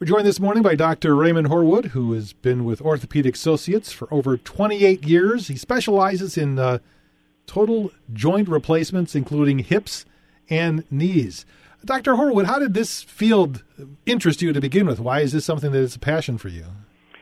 We're joined this morning by Dr. Raymond Horwood, who has been with Orthopedic Associates for over 28 years. He specializes in total joint replacements, including hips and knees. Dr. Horwood, how did this field interest you to begin with? Why is this something that is a passion for you?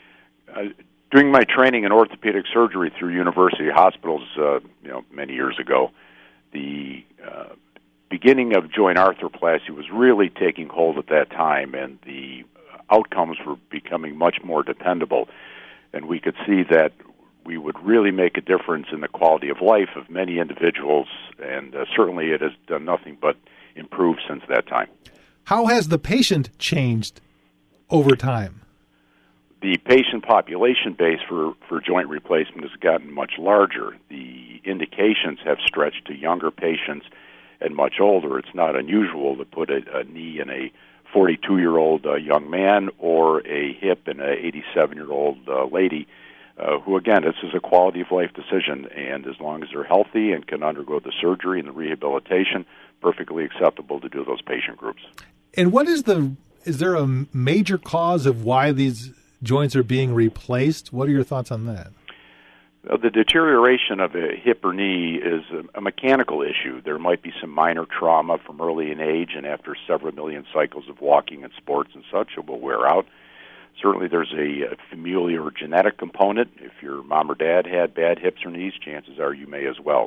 During my training in orthopedic surgery through university hospitals, many years ago, the beginning of joint arthroplasty was really taking hold at that time, and the outcomes were becoming much more dependable, and we could see that we would really make a difference in the quality of life of many individuals, and certainly it has done nothing but improve since that time. How has the patient changed over time? The patient population base for joint replacement has gotten much larger. The indications have stretched to younger patients and much older. It's not unusual to put a knee in a 42-year-old young man or a hip in an 87-year-old lady who, again, this is a quality of life decision, and as long as they're healthy and can undergo the surgery and the rehabilitation, perfectly acceptable to do those patient groups. And is there a major cause of why these joints are being replaced? What are your thoughts on that? The deterioration of a hip or knee is a mechanical issue. There might be some minor trauma from early in age, and after several million cycles of walking and sports and such, it will wear out. Certainly there's a familial or genetic component. If your mom or dad had bad hips or knees, chances are you may as well.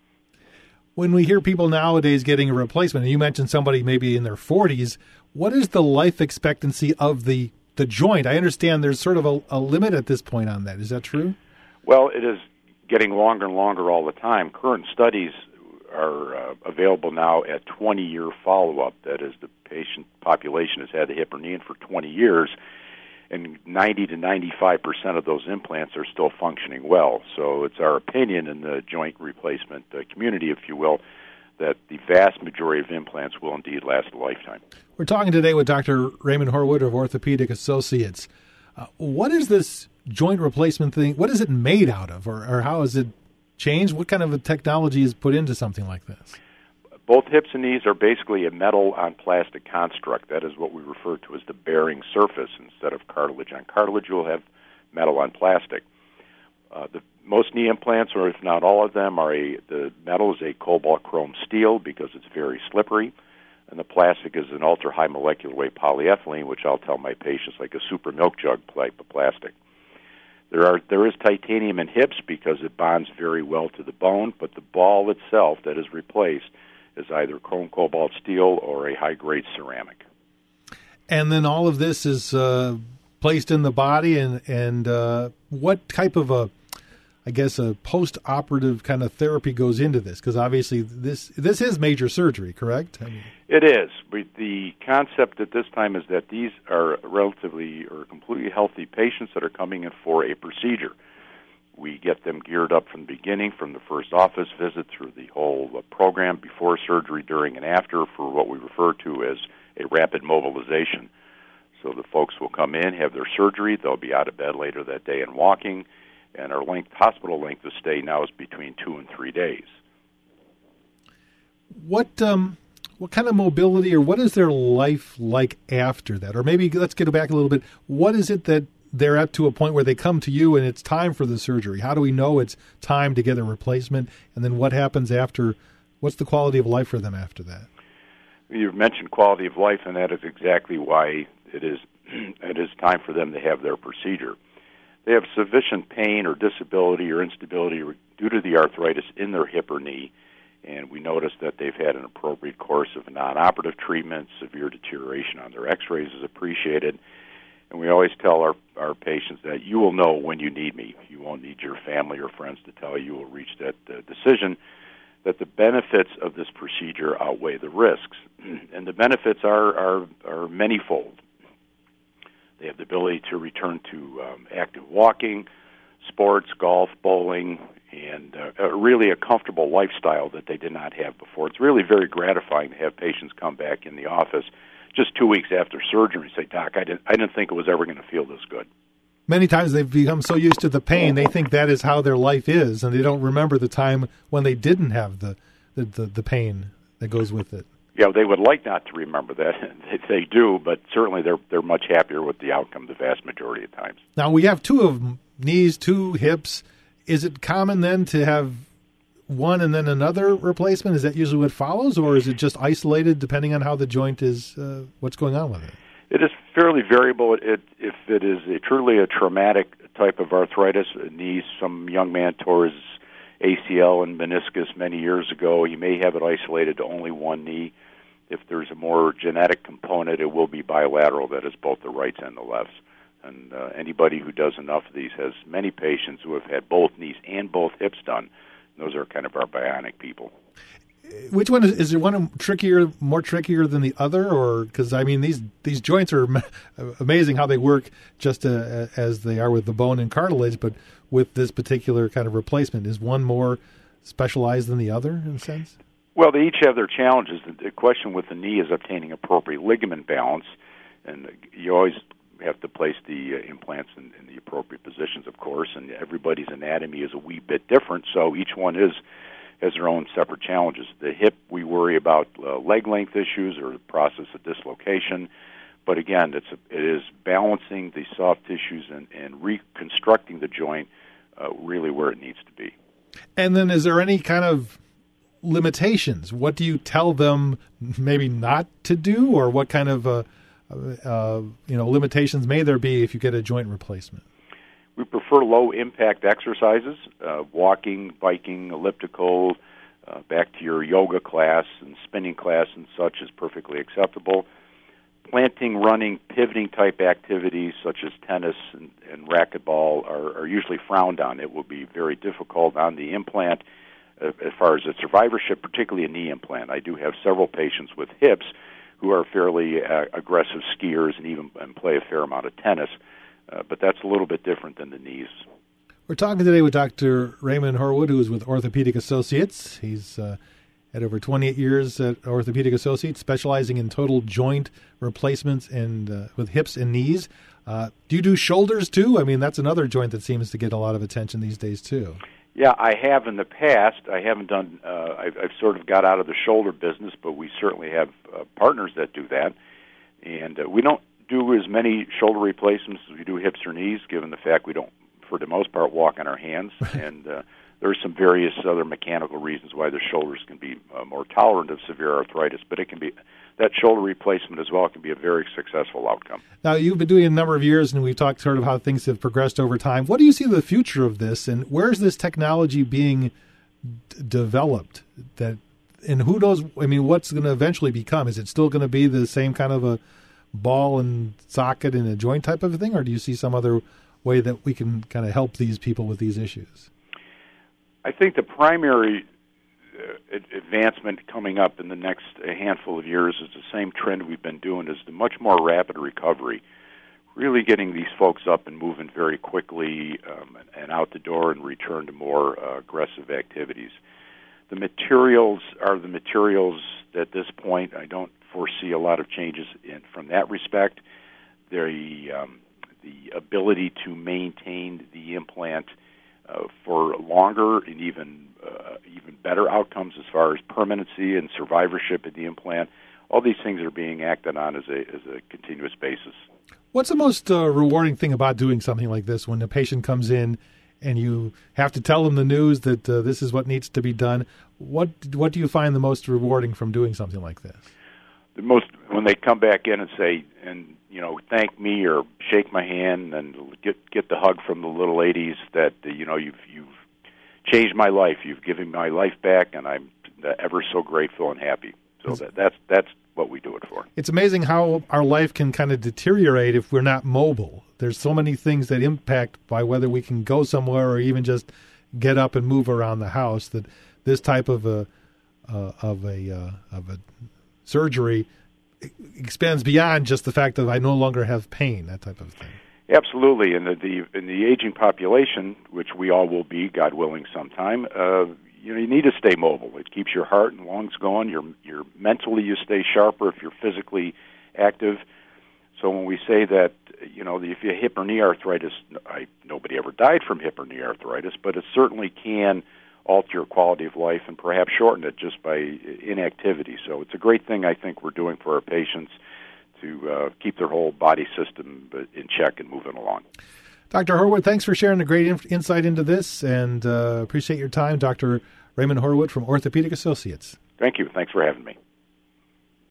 When we hear people nowadays getting a replacement, and you mentioned somebody maybe in their 40s, what is the life expectancy of the joint? I understand there's sort of a limit at this point on that. Is that true? Well, it is getting longer and longer all the time. Current studies are available now at 20-year follow-up. That is, the patient population has had the hip or knee in for 20 years, and 90 to 95% of those implants are still functioning well. So it's our opinion in the joint replacement community, if you will, that the vast majority of implants will indeed last a lifetime. We're talking today with Dr. Raymond Horwood of Orthopedic Associates. What is this joint replacement thing? What is it made out of, or how has it changed? What kind of a technology is put into something like this? Both hips and knees are basically a metal on plastic construct. That is what we refer to as the bearing surface. Instead of cartilage on cartilage, you'll have metal on plastic. Most knee implants, or if not all of them, the metal is a cobalt chrome steel because it's very slippery, and the plastic is an ultra-high molecular weight polyethylene, which I'll tell my patients like a super milk jug type of plastic. There is titanium in hips because it bonds very well to the bone, but the ball itself that is replaced is either chrome cobalt steel or a high-grade ceramic. And then all of this is placed in the body, and what type of a post-operative kind of therapy goes into this? Because obviously this is major surgery, correct? It is. The concept at this time is that these are relatively or completely healthy patients that are coming in for a procedure. We get them geared up from the beginning, from the first office visit through the whole program, before surgery, during, and after, for what we refer to as a rapid mobilization. So the folks will come in, have their surgery, they'll be out of bed later that day and walking, and our hospital length of stay now is between 2 and 3 days. What kind of mobility, or what is their life like after that? Or maybe let's get back a little bit. What is it that they're up to a point where they come to you and it's time for the surgery? How do we know it's time to get a replacement? And then what happens after? What's the quality of life for them after that? You've mentioned quality of life, and that is exactly why it is time for them to have their procedure. They have sufficient pain or disability or instability due to the arthritis in their hip or knee, and we notice that they've had an appropriate course of non-operative treatment. Severe deterioration on their x-rays is appreciated. And we always tell our patients that you will know when you need me. You won't need your family or friends to tell you. You will reach that decision that the benefits of this procedure outweigh the risks. And the benefits are manyfold. They have the ability to return to active walking, sports, golf, bowling, and really a comfortable lifestyle that they did not have before. It's really very gratifying to have patients come back in the office just 2 weeks after surgery and say, "Doc, I didn't think it was ever going to feel this good." Many times they've become so used to the pain, they think that is how their life is, and they don't remember the time when they didn't have the pain that goes with it. Yeah, they would like not to remember that. They do, but certainly they're much happier with the outcome the vast majority of times. Now, we have two of them, knees, two hips. Is it common then to have one and then another replacement? Is that usually what follows, or is it just isolated depending on how the joint is, what's going on with it? It is fairly variable. If it is truly a traumatic type of arthritis, knees, some young man tore his ACL and meniscus many years ago, he may have it isolated to only one knee. If there's a more genetic component, it will be bilateral, that is both the rights and the lefts. And anybody who does enough of these has many patients who have had both knees and both hips done. Those are kind of our bionic people. Which one is there one more trickier than the other? Or because I mean these joints are amazing how they work just as they are with the bone and cartilage, but with this particular kind of replacement, is one more specialized than the other in a sense? Well, they each have their challenges. The question with the knee is obtaining appropriate ligament balance, and you always have to place the implants in the appropriate positions, of course, and everybody's anatomy is a wee bit different, so each one has their own separate challenges. The hip, we worry about leg length issues or the process of dislocation, but again, it is balancing the soft tissues and reconstructing the joint really where it needs to be. And then is there any kind of limitations? What do you tell them maybe not to do, or what kind of limitations may there be if you get a joint replacement? We prefer low-impact exercises, walking, biking, elliptical, back to your yoga class and spinning class and such is perfectly acceptable. Planting, running, pivoting-type activities such as tennis and racquetball are usually frowned on. It will be very difficult on the implant as far as the survivorship, particularly a knee implant. I do have several patients with hips who are fairly aggressive skiers and play a fair amount of tennis. But that's a little bit different than the knees. We're talking today with Dr. Raymond Horwood, who is with Orthopedic Associates. He's had over 28 years at Orthopedic Associates, specializing in total joint replacements and with hips and knees. Do you do shoulders too? I mean, that's another joint that seems to get a lot of attention these days too. Yeah, I have in the past. I haven't done. I've sort of got out of the shoulder business, but we certainly have partners that do that, and we don't do as many shoulder replacements as we do hips or knees, given the fact we don't, for the most part, walk on our hands. And there are some various other mechanical reasons why the shoulders can be more tolerant of severe arthritis, but it can be that shoulder replacement as well can be a very successful outcome. Now, you've been doing it a number of years, and we've talked sort of how things have progressed over time. What do you see the future of this, and where's this technology being developed? And who knows, I mean, what's going to eventually become? Is it still going to be the same kind of a ball and socket and a joint type of a thing, or do you see some other way that we can kind of help these people with these issues? I think the primary advancement coming up in the next handful of years is the same trend we've been doing, is the much more rapid recovery, really getting these folks up and moving very quickly and out the door and return to more aggressive activities. The materials are the materials at this point. I don't foresee a lot of changes from that respect. The ability to maintain the implant for longer and even better outcomes as far as permanency and survivorship of the implant, all these things are being acted on as a continuous basis. What's the most rewarding thing about doing something like this when a patient comes in and you have to tell them the news that this is what needs to be done? What do you find the most rewarding from doing something like this? The most, when they come back in and say, and thank me or shake my hand and get the hug from the little ladies that you've changed my life, you've given my life back, and I'm ever so grateful and happy. So that's what we do it for. It's amazing how our life can kind of deteriorate if we're not mobile. There's so many things that impact by whether we can go somewhere or even just get up and move around the house, that this type of a surgery expands beyond just the fact that I no longer have pain, that type of thing. Absolutely, in the aging population, which we all will be, God willing, sometime, you need to stay mobile. It keeps your heart and lungs going. You're mentally, you stay sharper if you're physically active. So when we say that, if you have hip or knee arthritis, nobody ever died from hip or knee arthritis, but it certainly can alter your quality of life and perhaps shorten it just by inactivity. So it's a great thing I think we're doing for our patients to keep their whole body system in check and moving along. Dr. Horwood, thanks for sharing a great insight into this, and appreciate your time. Dr. Raymond Horwood from Orthopedic Associates. Thank you. Thanks for having me.